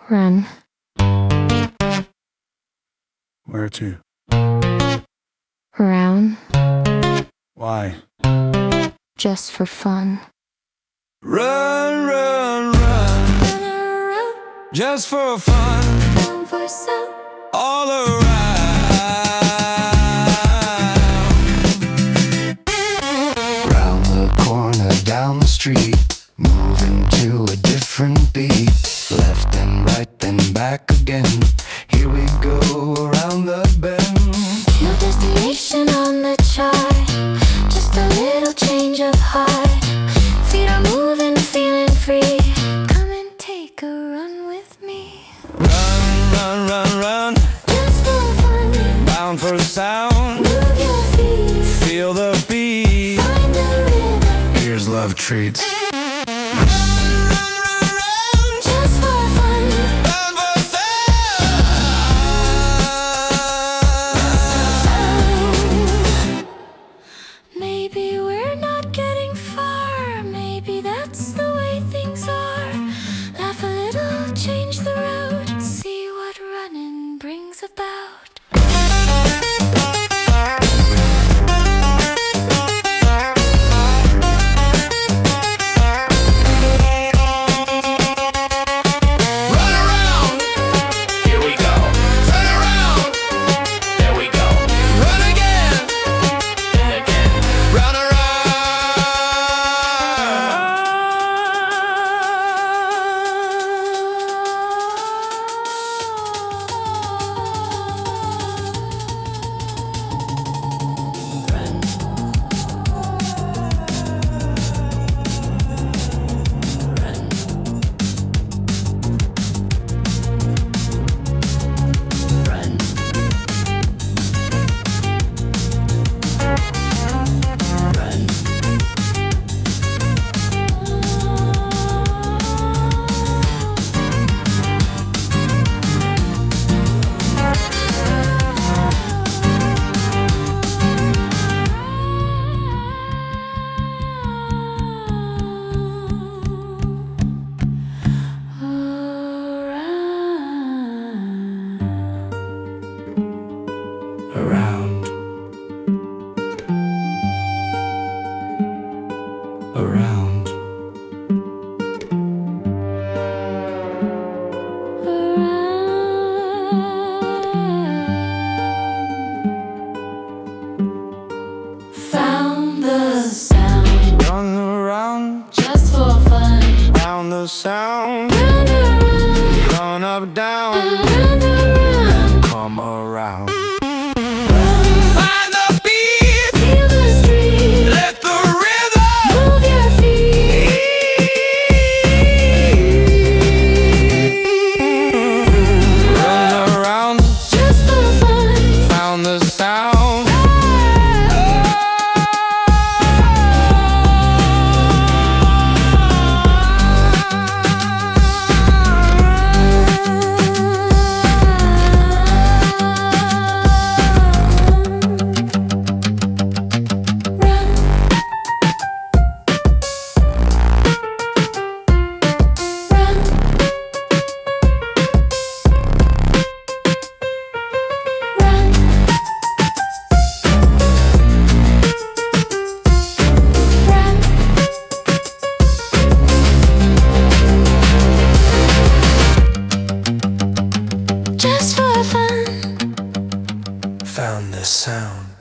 Run. Where to? Around. Why? Just for fun. Run, run, run, just for fun, all around. Round the corner, down the street, moving to a different beat. Left and right, then back again. Here we go around the bend. No destination on the chart, just a little change of heart. Feet are moving, feeling free. Come and take a run with me. Run, run, run, run, Just for fun. bound for sound. Move your feet. Feel the beat. Find the rhythm. Here's love treats. Just for fun. Bound for sound. Maybe we're not getting far. Maybe that's the way things are. Laugh a little, change the route. See what running brings about. Run around, here we go. Turn around, there we go. Run again, and again. Run around, around. Found the sound. Run around, Just for fun. round the sound. Run around. Run up, down, Run around. come around. Run. Find the beat, Feel the street. let the rhythm Move your feet. run around. Just for fun. Found the sound. Just for fun. Found this sound.